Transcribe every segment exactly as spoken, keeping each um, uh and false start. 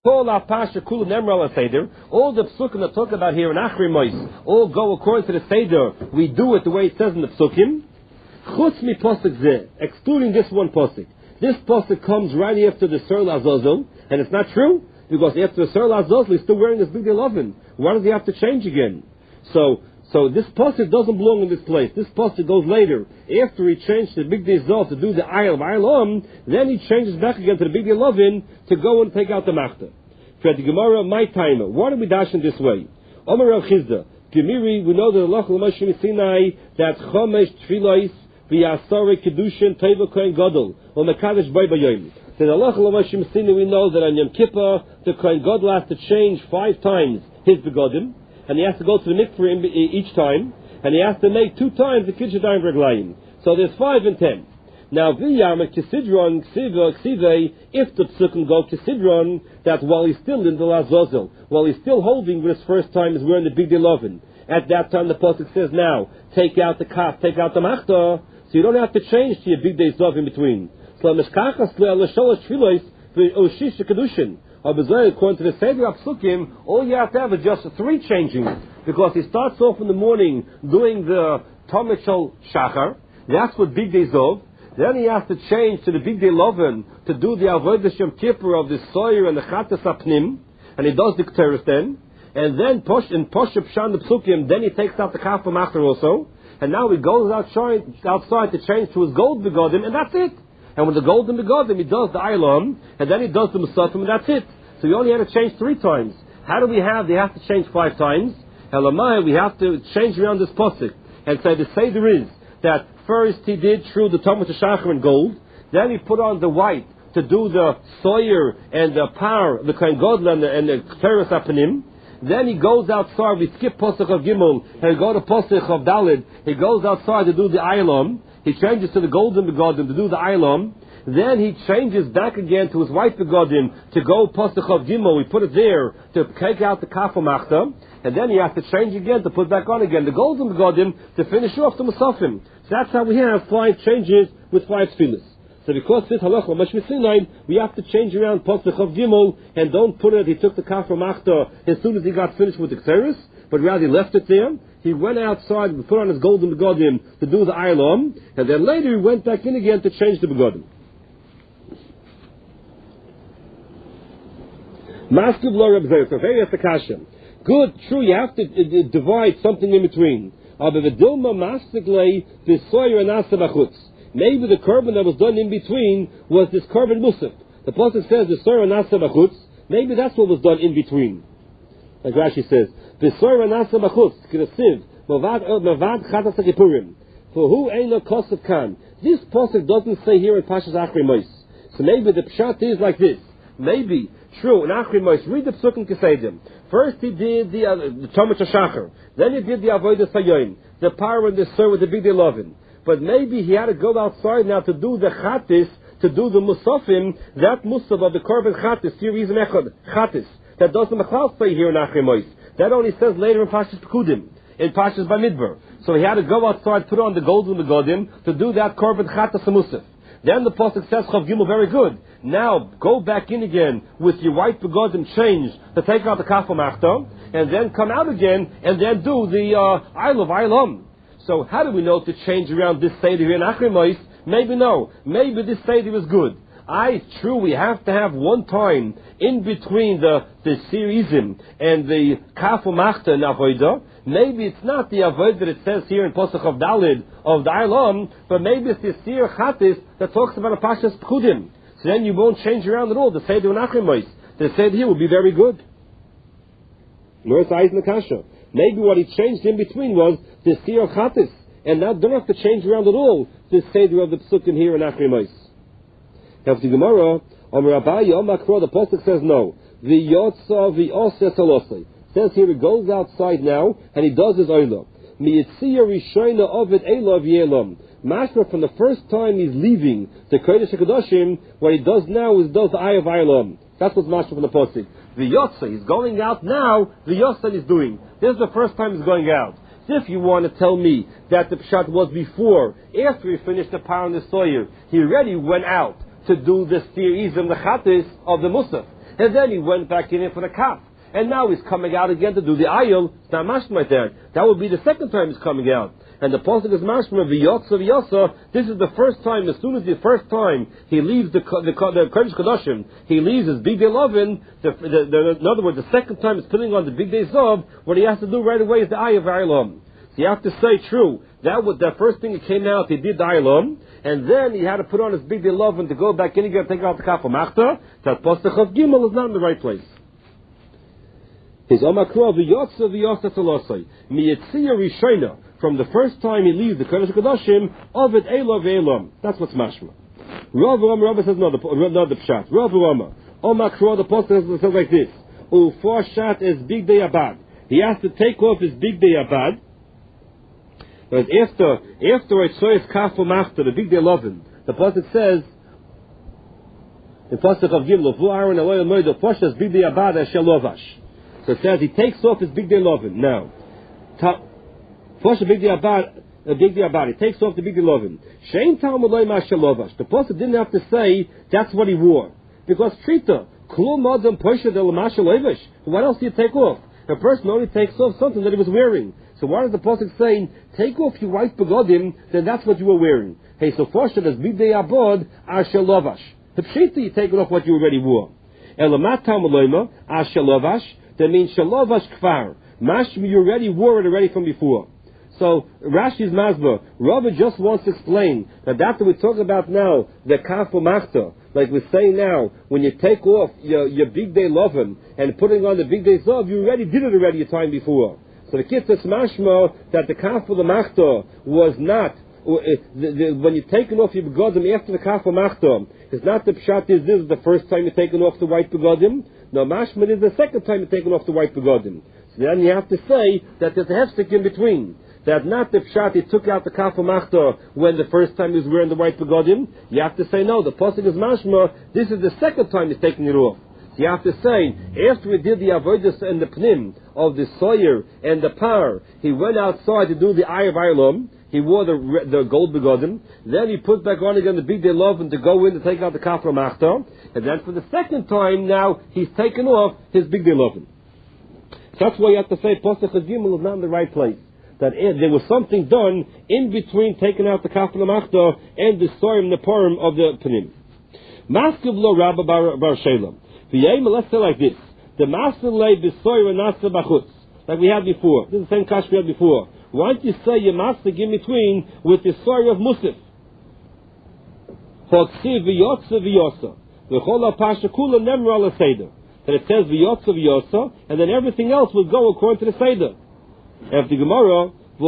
All the psukim that talk about here in Achri Mois all go according to the Seder. We do it the way it says in the psukim. Chutz mi posuk zeh, excluding this one posuk. This posuk comes right after the Ser Lazazel, and it's not true because after the Ser Lazazel he's still wearing this big oven. Why does he have to change again? So, so this posuk doesn't belong in this place. This posuk goes later. After he changed the big Zol to do the Ayel Ayelom, then he changes back again to the big oven to go and take out the Machta. For the Gemara, my timer. Why do we dash in this way? Omer Rav Chizda, Gemiri, we know that Allah L'Moshe Sinai that Chomesh Tfilos v'Yasore Kedushin Teva Kohen Gadol or Mekadesh Boy Bayoim. That Allah L'Moshe Sinai we know that on Yom Kippur the Kohen Gadol has to change five times his begodim, and he has to go to the mikveh each time, and he has to make two times the Kiddushin Reglayim. So there's five and ten. Now, v'yam kisidron ksiva ksive, if the psukim go kisidron, that while he's still in the lazazel, while he's still holding with his first time is wearing the big delovin, at that time the pasuk says now, take out the kaf, take out the machta, so you don't have to change to your big day zov in between. So mishkachas le'alasholosh tfilos v'oshish kedushin. According to the Seder Psukim, all you have to have is just three changing, because he starts off in the morning doing the Tomechol Shachar, that's what big day zov. Then he has to change to the big day loven to do the avodah Yom Kippur of the soyer and the chatas apnim, and he does the kteris then, and then push in poshup shan the psukim. Then he takes out the kaf from after also, and now he goes outside outside to change to his gold begodim, and that's it. And with the golden begodim, he does the ilom, and then he does the musafim, and that's it. So he only had to change three times. How do we have? They have to change five times. Elamai, we have to change around this pasuk and say the seder is that. First he did through the Talmud Shachar in gold, then he put on the white to do the soyer and the par, the Kohen Gadol and the, and the Teres Apanim. Then he goes outside, we skip Posach of Gimel, and we go to Posach of Dalid. He goes outside to do the Ayalom. He changes to the golden begodim to do the Ayalom. Then he changes back again to his white begodim to go Posach of Gimel. We put it there to take out the Kafamachta. And then he has to change again to put back on again the golden begodim to finish off the Musafim. So that's how we have five changes with five tefillas. So because this halacha Moshe Sinai, we have to change around Posach of Gimel and don't put it. He took the kaf from Achta as soon as he got finished with the Kseris, but rather he left it there. He went outside and put on his golden begodim to do the Ayalom, and then later he went back in again to change the begodim. Maskiv lo Reb Zeir, so very that's the kasha. Good, true, you have to uh, divide something in between. Maybe the korban that was done in between was this korban musaf. The pasuk says the soyer nasa b'chutz. Maybe that's what was done in between. Like Rashi says, the soyer nasa b'chutz k'rasiv mavad chatas hakipurim. For who ain't no kosav kan? This pasuk doesn't say here in Pashas Achri Mois. So maybe the pshat is like this. Maybe true in Achri Mois. Read the psukim keseidim. First he did the uh, the Talmud Shachar. Then he did the avodah sayoim, the power and the sir with the big lovin. But maybe he had to go outside now to do the chatis, to do the musafim, that musaf of the korban chatis, serizim echad chatis. That doesn't Machal say here in Achri Mois. That only says later in Pashas Pekudim, in Pashas Bamidbar. So he had to go outside, put on the golden begodim to do that korban chatis and musaf. Then the pasuk says Chav Gimel, very good. Now go back in again with your white begodim change to take out the kafel machta, and then come out again and then do the uh, Isle of Ilom. So how do we know to change around this seder here in Achri Mois? Maybe no. Maybe this seder is good. I true we have to have one time in between the the serizim and the kafel machta and avodah. Maybe it's not the avodah that it says here in Posach of Dalid of the Ilom, but maybe it's the Sir Chatis that talks about a Pashas Pekudim. So then you won't change around at all. The Seder in Achri Mois, the Seder here will be very good. North Eyes Nakasha. Maybe what he changed in between was the Sir Chatis, and now don't have to change around at all the Seder of the Psukim here in Achri Mois. Now the Gemara, Omer Abaye, Omer Akro, the Pasuk says no. The Yotza, the Oseh Salosei. Says here he goes outside now and he does his oila. Miyitzia Rishona Ovid Elov Yelam. Mashma from the first time he's leaving the Kodesh HaKadoshim, what he does now is does the Eye of Eilam. That's what's Mashma from the Pasuk. The Yotza, he's going out now, the Yotza he's doing. This is the first time he's going out. If you want to tell me that the Pshat was before, after he finished the power and the soyer, he already went out to do the Stir Izim, the Chatis of the Musaf. and then he went back in for the kaf. And now he's coming out again to do the ayil. It's not mashma there. That would be the second time he's coming out. And the pasuk is mashma v'yotza v'yosa. This is the first time. As soon as the first time he leaves the the the kodesh kodashim, he leaves his big day lovin. The, the, the, in other words, the second time he's putting on the big day zov. What he has to do right away is the ayil v'ayilam. So you have to say true. That was the first thing that came out. He did the ayilam, and then he had to put on his big day lovin to go back in again, take out the kaf machta. That pasuk of gimel is not in the right place. His Omakro v'yotza v'yotza talosai miyetzia rishona, from the first time he leaves the Kodesh Kodashim of it elo ve'elam. That's what's mashma. Rav Rama Rav says another another pshat. Rav Rama Omakro, the pasuk says like this: Ufoshat is big day abad. He has to take off his big day abad. But after after it says kaf machta, the big day lovin, the pasuk says the pasuk of Gimel Vu Aaron Aloy Moed Foshat big day abad ashalovash. So it says he takes off his big day lovin. Now, first a big day about a big day about it. He takes off the big day lovin. Shein Talmudai Mashalovash. The pasuk didn't have to say that's what he wore, because Trita Klum Adam Posha Del Mashalovash. What else do you take off? A person only takes off something that he was wearing. So why is the pasuk saying take off your white begodim? Then that's what you were wearing. Hey, so first as big day abod Ashalovash. The Pshita you take off what you already wore. Elamat Talmudai Ashalovash. That means shalovash kfar. Mashmi, you already wore it already from before. So Rashi's Mazba, Rabbi just wants to explain that that's what we talk about now, the kaf machta. Like we're saying now, when you take off your, your big day lovin and putting on the big day zov, you already did it already a time before. So the kitzah mashma that the kaf machta was not. Uh, the, the, when you're taking off your begodim after the kaf machta, it's not the pshat is this is the first time you're taking off the white begodim. No, mashman is the second time you're taking off the white begodim. So then you have to say that there's a hefsek in between. That not the pshat, he took out the kaf machta when the first time he was wearing the white begodim. You have to say no, the pasuk is mashma, this is the second time he's taking it off. So you have to say, after we did the avodas and the pnim of the soyer and the par, he went outside to do the ayyah v'aylam. He wore the the gold begodim. Then he put back on again the big day lovin to go in to take out the kaf machta. And then for the second time now, he's taken off his big day lovin. That's why you have to say pasuk gimel is not in the right place. That it, there was something done in between taking out the kaf machta and the soyim the parim of the panim. Maskiv lo rabba bar shalom. Let's say like this: the master lay b'soyer and nasa b'chutz, like we had before. This is the same kash we had before. Why don't you say your master in between with the story of Musaf? Hoksiv v'yotza v'yosa. V'chol ha'pasha kula nemra ala seder. That it says v'yotza v'yosa, and then everything else will go according to the seder. If the Gemara,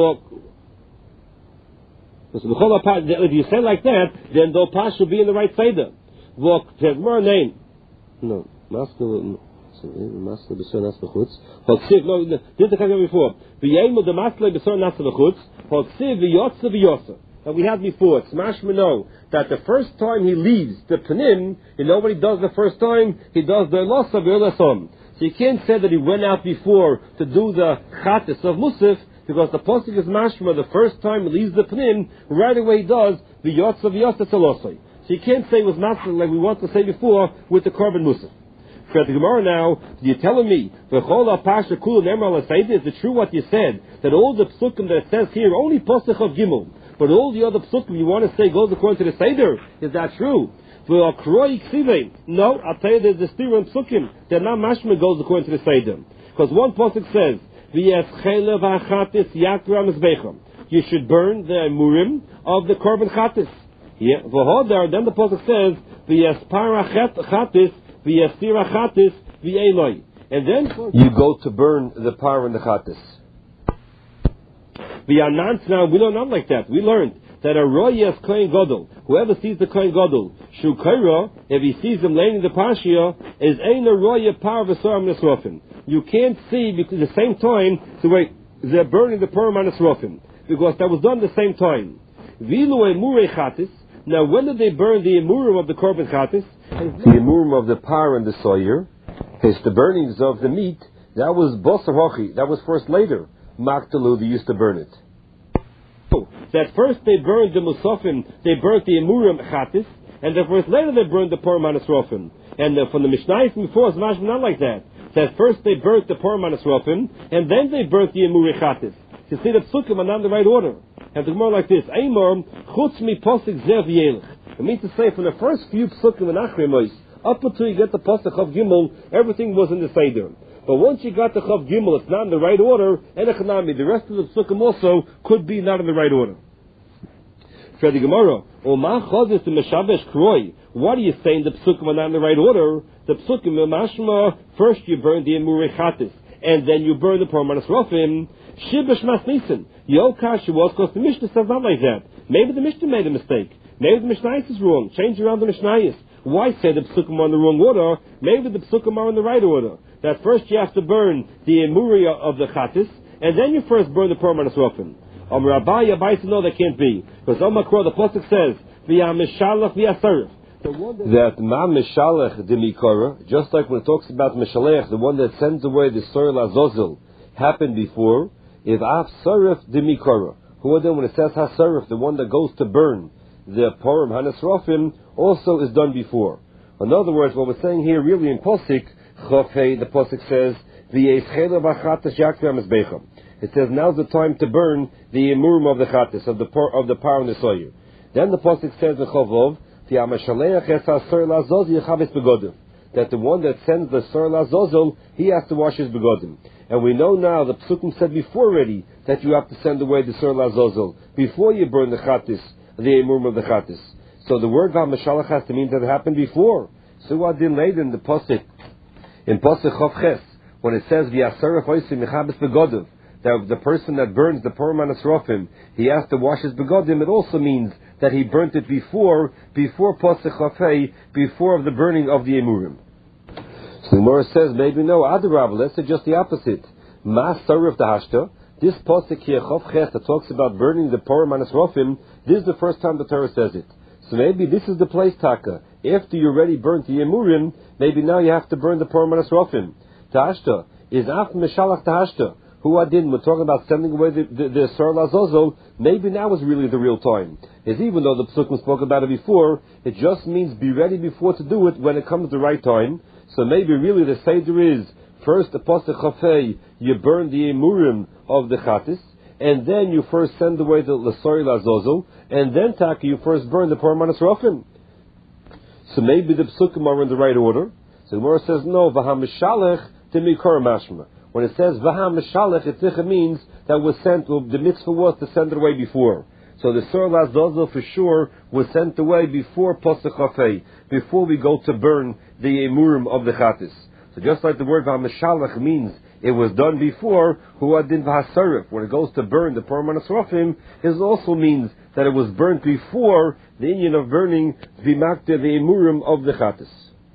if you say like that, then the pasha will be in the right seder. V'ok, the Gemara name. No, master. Master b'sor nas b'chutz. Hoksiv, no, this is the kind before. V'yemu the master b'sor nas b'chutz. Hoksiv v'yotza v'yosa. That we had before. It's mashma that the first time he leaves the panim, you know what he does the first time? He does the losa v'yolasom. So you can't say that he went out before to do the chatis of Musaf, because the pasuk is mashma the first time he leaves the panim, right away he does v'yotza v'yosa tzalosai. So you can't say it was master like we want to say before with the korban Musaf. For the Gemara now, you're telling me, is it true what you said, that all the psukim that it says here, only pasuk of Gimel, but all the other psukim you want to say goes according to the Seder? Is that true? No, I'll tell you there's the stiru and psukim, that not mashma goes according to the Seder. Because one pasuk says, you should burn the murim of the korban chatis. Yeah, then the pasuk says, and then you go to burn the par and the chatis. Now we don't know like that. We learned that a royas kohen gadol, whoever sees the kohen gadol, shukaira, if he sees him laying in the pashia, is ein a roya par v'soram nesrofim. You can't see because at the same time, so wait, they're burning the par and nesrofim because that was done at the same time. Vilu emurei chatis. Now, when did they burn the emurim of the korban chatis? The emurim of the par and the soyer, his the burnings of the meat, that was bosar hochi, that was first later. Maktalu, they used to burn it. So, that first they burned the musafim, they burnt the emurim chatis, and then first later they burned the par manisrofim. And uh, from the Mishnah from before, it's not like that. It says first they burnt the Purim Anisrofim, and then they burnt the Emuri Chatis. You see, the psukim are not in the right order. And the Gemara like this: Eimor chutz mi posik zev yelech. It means to say, from the first few psukim in Achrei Mos up until you get the pasuk of Gimel, everything was in the Seder. But once you got the Chav Gimel, it's not in the right order, and the rest of the psukim also could be not in the right order. For the Gemara, what are you saying the psukim are not in the right order? The psukim, mashma, first you burn the Emuri Chatis, and then you burn the Purim Anisrofim. Shibash Masnissen. Yokash was because the Mishnah says not like that. Maybe the Mishnah made a mistake. Maybe the Mishnah is wrong. Change around the Mishnah. Why say the psukim are in the wrong order? Maybe the psukim are in the right order. That first you have to burn the Emuri of the Chatis, and then you first burn the Purim Anisrofim. Um, Rabbi Abai said no, that can't be. Because Omakro, the pasuk says, V'ya Mishalach v'ya Sarif. That Ma Mishalach de Mikora, just like when it talks about Mishalech, the one that sends away the Sorel Azozel, happened before. If Af Sarif de Mikora, who then when it says HaSarif, the one that goes to burn the Purim Hanisrofim, also is done before. In other words, what we're saying here really in Posik, Chofei, the Posik says, V'yeschela b'chatas yakveh mizbecha. It says now's the time to burn the emurim of the chatas, of the of the par and the soyer. Then the Posik says in Chovov, that the one that sends the Sor Lazozel, he has to wash his begodim. And we know now, the Psukim said before already, that you have to send away the Sor Lazozel before you burn the chatis, the emurim of the chatis. So the word V'Mashalach has to mean that it happened before. So what did later in the Posik, in Posik Chof Ches, when it says V'Yasaref Oisim Mechabes Begodim, that the person that burns the Purim Anisrofim, he has to wash his begodim, it also means that he burnt it before, before Posek Chafei, before of the burning of the Emurim. So the Gemara says, maybe no, Adarab, let's say just the opposite. Ma Sarif Dahashta, this Posek here, Chof Ches, that talks about burning the Purim Anisrofim, this is the first time the Torah says it. So maybe this is the place, Taka. After you already burnt the Emurim, maybe now you have to burn the Purim Anisrofim. Tahashta is Af Meshalach Tahashta. Who I didn't, we're talking about sending away the, the, the Sor Lazozel, maybe now is really the real time. Is even though the Psukim spoke about it before, it just means be ready before to do it when it comes the right time. So maybe really the Seder is, first the Posech Chafei, you burn the Emurim of the Chatis, and then you first send away the, the Sor Lazozel, and then Taka, you first burn the Purim Anisrofim. So maybe the Psukim are in the right order. So the Gemara says, no, V'ha-Mishalech Timikor Mashma. When it says V'ha Mishalech, it means that was sent, well, the mitzvah was to send it away before. So the Sor Lazozel for sure was sent away before Posech Chafei, before we go to burn the Emurim of the Chatis. So just like the word V'ha Mishalech means it was done before, Hu Adin V'ha when it goes to burn the Purim Anisrofim, it also means that it was burnt before the Indian of burning V'makte, the Emurim of the Chatis.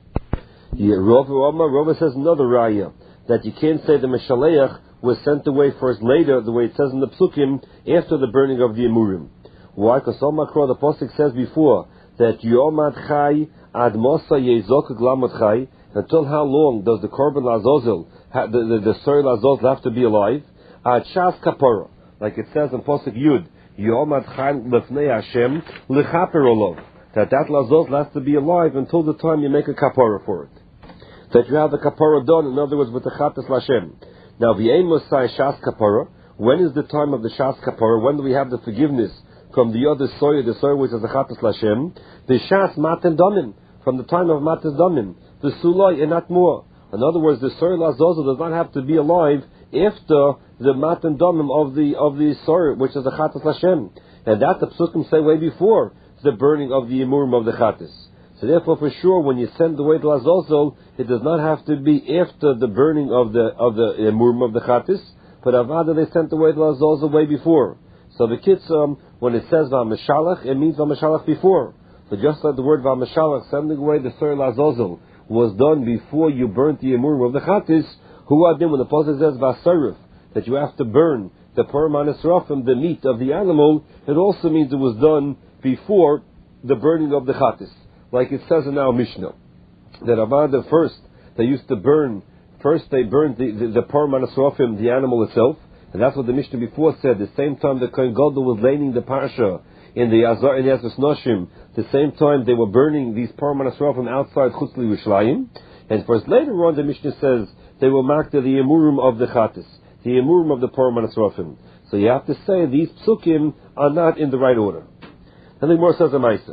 Yeah, Rava Rava says another raya, that you can't say the Meshaleach was sent away first later, the way it says in the Psukim, after the burning of the Emurim. Why? Because Omakro, the Pasuk says before, that Yomad Chai Ad Mosa Yezok Glamot Chai, until how long does the Korban Lazozel, the, the, the Sor Lazozel have to be alive? Ad Shas Kapara, like it says in Pasuk Yud, Yomad Chai Lefnei Hashem Lechaper Olov, that that Lazozel has to be alive until the time you make a Kapara for it. That you have the kapara done, in other words, with the chatas lashem. Now, the aim was say shas kapara. When is the time of the shas kapara? When do we have the forgiveness from the other soil, the soil which is the chatas lashem? The shas matan domim, from the time of matas domim, the sulai and not more. In other words, the soil azozel does not have to be alive after the matan domim of the of the soil which is the chatas lashem, and that the psukim say way before the burning of the emurim of the chatas. So therefore, for sure, when you send away the Lazozel, it does not have to be after the burning of the of the emurim of the chatis, but avada they sent away the Lazozel way before. So the kitzum, when it says V'Mashalach, it means V'Mashalach before. So just like the word V'Mashalach, sending away the Sor Lazozel, was done before you burnt the emurim of the chatis, who are then when the Pasuk says V'Asarif, that you have to burn the Purim Anisrofim, the meat of the animal, it also means it was done before the burning of the chatis. Like it says in our Mishnah, that Avada first, they used to burn, first they burned the, the, the Purim Anisrofim, the animal itself, and that's what the Mishnah before said. The same time the Kohen Gadol was laying the Parsha, in the Azar in the Ezras Noshim, the same time they were burning these Parman Asrafim outside Chutz Yerushalayim. And first later on, the Mishnah says they will mark the, the Emurim of the Chatis, the Emurim of the Parman Asrafim. So you have to say these psukim are not in the right order. And the Gemara says a Maisa.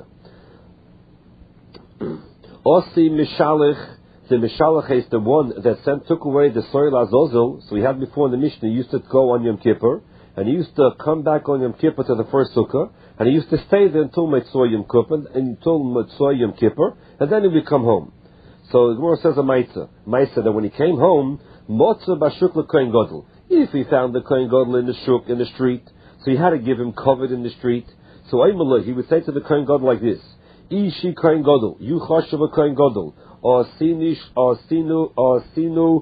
Osi Mishalech. The Mishalach is the one that sent, took away the soil Azazel. So we had before in the Mishnah, he used to go on Yom Kippur, and he used to come back on Yom Kippur to the first sukkah, and he used to stay there until Mitzvah Yom Kippur, until Mitzvah Yom Kippur, and then he would come home. So the Gemara says a Maisa, Maisa that when he came home, Motza Bashuk LeKohen Gadol. If he found the Kohen Gadol in the shuk, in the street, so he had to give him covered in the street. So Aymallah, he would say to the Kohen Gadol like this: Ishi Kohen Gadol, you chashav a Kohen Gadol. Or sinu or sinu or sinu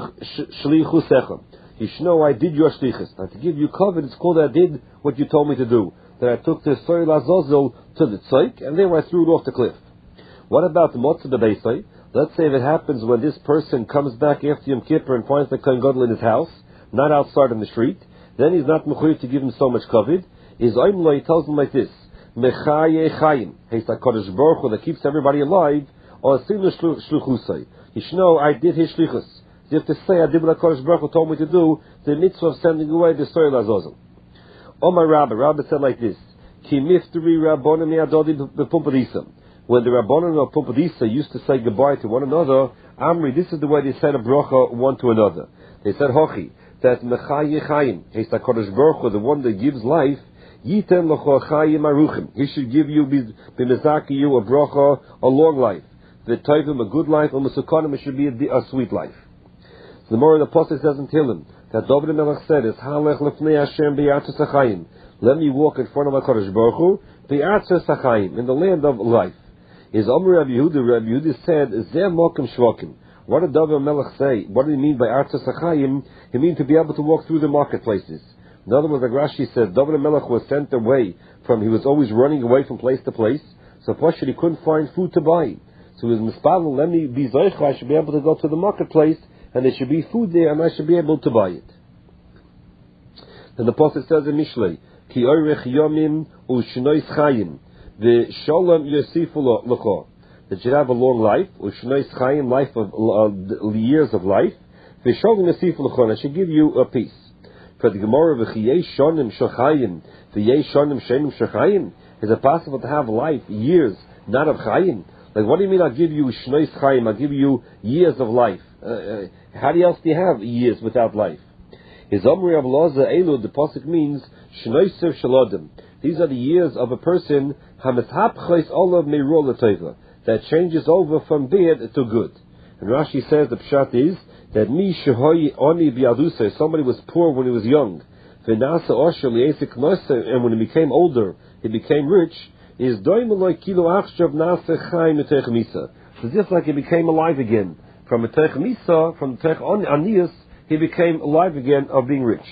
shlichu sechem. You should know I did your shlichus. Now to give you cover, it's called I did what you told me to do. That I took the soil azazel to the tzoik, and then I threw it off the cliff. What about the motzah bebeisai? Let's say if it happens when this person comes back after Yom Kippur and finds the Kohen Gadol in his house, not outside in the street, then he's not mechuyev to give him so much cover. Is Oimlo, he tells him like this: Mechaye chayim. He's like Kodesh Baruch Hu that keeps everybody alive. Or sinu shluchusay. You should know I did his shlichus. You have to say I did what HaKadosh Baruch Hu told me to do, the mitzvah of sending away the soil azazel. Omar Rabbi, Rabbi said like this: Ki mifteri rabbonim mi'adodi b'pumpadisa. When the rabbonim of Pumpadisa used to say goodbye to one another, Amri, this is the way they said a bracha one to another. They said Hochi, that Mechaye Chayim, he's the HaKadosh Baruch Hu, the one that gives life. Yitem l'cho Chayim aruchim. He should give you b'mezaki you a bracha, a long life. The Tovim, a good life, and Musukanim, it should be a, a sweet life. The more the Apostle says in Tehillim that David Melech said is Halech lefnei Hashem b'yartzes hachayim. Let me walk in front of HaKadosh Baruch Hu b'yartzes hachayim, in the land of life. Is Amr Rabbi Yehuda? Rabbi Yehuda said Zeh mokim shvakim. What did David Melech say? What did he mean by artzes hachayim? He means to be able to walk through the marketplaces. In other words, like Rashi says, David Melech was sent away from. He was always running away from place to place. So first he couldn't find food to buy. So he was mispavel, let me be zoicha, I should be able to go to the marketplace, and there should be food there, and I should be able to buy it. Then the Apostle says in Mishlei, Ki oirech yomim u'shnois chayim, v'sholem yosifu l'cho, that you have a long life, u'shnois chayim, life of, uh, years of life, v'sholem yosifu l'cho, and I should give you a peace. For the Gemara, v'chiyei shonim shachayim, v'yei shonim shenim shachayim, is it possible to have life, years, not of chayim? Like, what do you mean I'll give you shnois chayim, I'll give you years of life? Uh, uh, how else do you have years without life? His Omri of Loza Elu, the Pasuk means shnoisev shalodim. These are the years of a person hameshapchais olav meirol l'teva, that changes over from bad to good. And Rashi says the pshat is that mi shehoyi oni biadusa, somebody was poor when he was young, v'nasa osher li'esik noser, and when he became older, he became rich. Is doimeloi kilo achshav nasa chayim etech misa. It's just like he became alive again. From etech misa, from etech anias, he became alive again of being rich.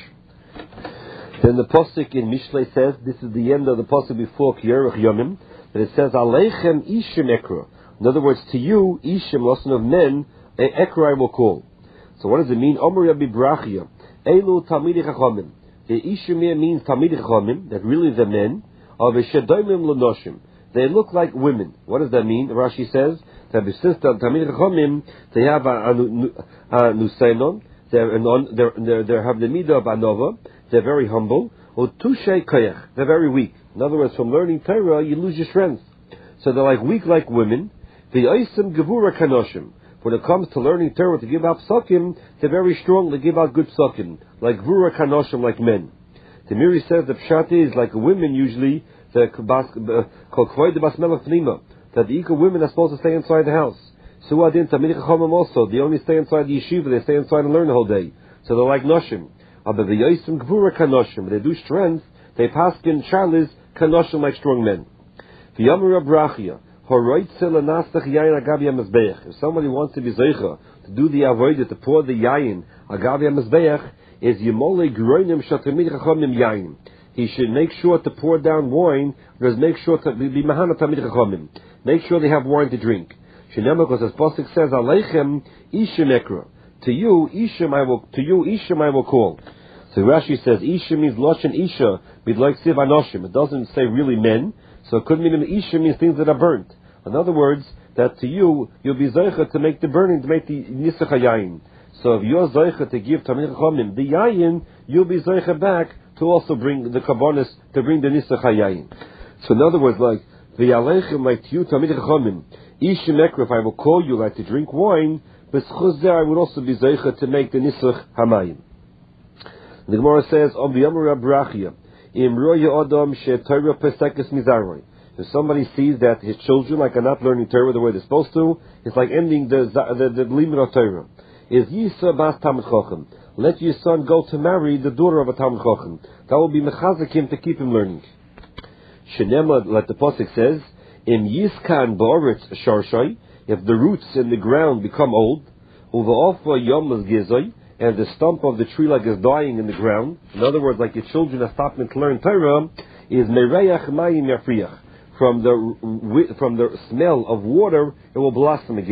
Then the Pasuk in Mishlei says, this is the end of the Pasuk before Kiyerech Yomim, that it says, Aleichem ishim ekra. In other words, to you, ishim, lesson of men, a ekra I will call. So what does it mean? Omer Rabbi Brachia, Elu Talmidei Chachamim. The ishim here means Talmidei Chachamim, that really the men, of a shedoimim l'noshim. They look like women. What does that mean? Rashi says that the sister Talmidei Chachamim, they have a nusainon, they have the midah of anova, they're very humble. Or tushei koyach, they're very weak. In other words, from learning Torah, you lose your strength. So they're like weak like women. The oisim gevura kanoshim. When it comes to learning Torah to give out psukim, they're very strong. They give out good psukim, like gevura kanoshim, like men. The Miri says the pshat is like women usually, the called kvoid bas melech pnima, that the equal women are supposed to stay inside the house. Suadin Talmidei Chachamim also, they only stay inside the yeshiva, they stay inside and learn the whole day. So they're like noshim. But the yosim gvura kanoshim, they do strength, they paskin charlis kanoshim like strong men. The Yamar Brachia, horoitzel anasach yayin agav yamazbeach. If somebody wants to be zeicha, to do the avodah, to pour the yayin agav yamazbeach, is yimole groinim shatamid chachamim yayin. He should make sure to pour down wine, because make sure to be mahana tamid chachamim. Make sure they have wine to drink. Shenema, because as Pasuk says, Aleichem ishim ekra. To you, ishim I will. To you, ishim I will call. So So Rashi says, Isha means Loshen Isha, like Siv Anoshim. It doesn't say really men, so it could mean Isha means things that are burnt. In other words, that to you, you'll be Zoicha to make the burning, to make the Nisach HaYayin. So if you're Zoicha to give Talmidei Chachamim the Yayin, you'll be Zoicha back to also bring the Kabbonis, to bring the Nisach HaYayin. So in other words, like, V'yalechem, like to you, Talmidei Chachamim, Isha Mekra, if I will call you like to drink wine, B'schuz there I would also be Zoicha to make the Nisach HaMayim. The Gemara says, Om B'yamar Brachia, Im Roya Adam She Torah Pesekes Mizaroi. If somebody sees that his children like are not learning Torah the way they're supposed to, it's like ending the the, the, the limit of Torah. Is Yisa Bas Talmid Chacham. Let your son go to marry the daughter of a Talmid Chacham. That will be mechazik to keep him learning. Shenema, like the pasuk says, Im Yiskan Ba'oretz Sharshay. If the roots in the ground become old, Uva Yom Gizoi, and the stump of the tree like is dying in the ground. In other words, like your children are stopping to learn Torah, is Mereach Mayim Yafriach. From the from the smell of water, it will blossom again.